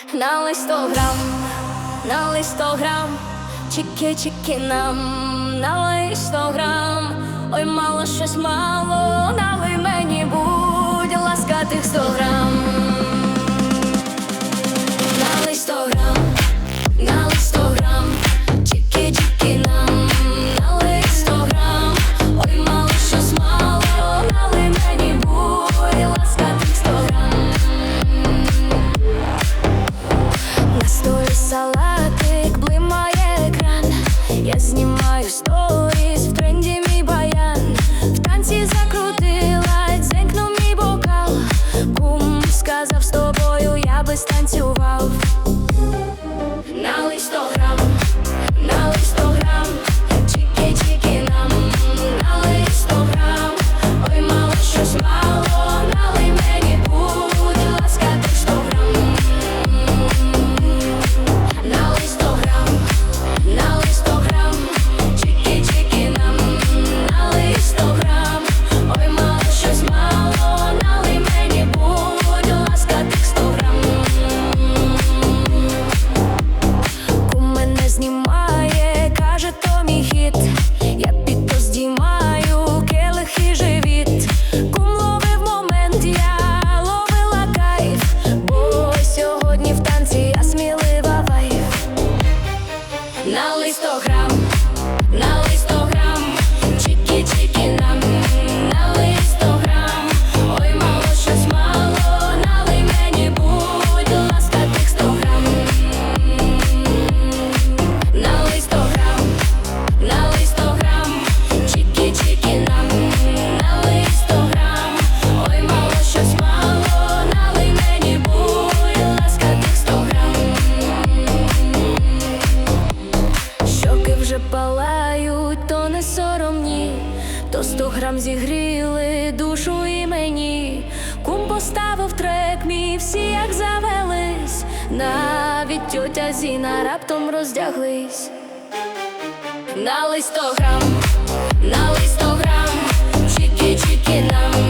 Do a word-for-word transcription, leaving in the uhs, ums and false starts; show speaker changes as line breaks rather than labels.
Налий сто грам, налий сто грам, чики-чики нам, налий сто грам. Ой, мало щось мало, налий мені, будь ласка, тих сто грам. Налий сто грам, налий сто грам, чики-чики нам, налий сто грам. Ой, мало щось мало, налий мені, будь ласка, тих сто грам. На столі салатик, блимає екран, я знімаю сторіс, в тренді мій баян. В танці закрутилась, дзенькнув мій бокал. Кум сказав, з тобою я би станцював. Налий сто грам, налий сто грам, чики-чики нам, налий сто грам. Ой, мало щось мало, налий мені, будь ласка, тих сто грам. Налий сто грам, налий сто грам, чики-чики нам, налий сто грам. Ой, мало щось мало, налий мені, будь ласка, тих сто грам. Кум мене знімає, каже, то мій хіт. Я підто здіймаю келих і живіт. Кум ловив момент, я ловила кайф, бо сьогодні в танці я смілива вайф. Налий сто грам, налий сто грам, чики-чики нам, налий сто грам. Ой, мало щось мало, налий мені, будь ласка, тих сто грам. Налий сто грам, налий сто грам, чики-чики нам, налий сто грам. Ой, мало щось мало, налий мені, будь ласка, тих сто грам. Щоки вже палають, то не соромні, то сто грам зігріли душу і мені. Кум поставив трек мій, всі як завелись, навіть тьотя Зіна раптом роздяглись. Налий сто грам, налий сто грам, чики-чики нам,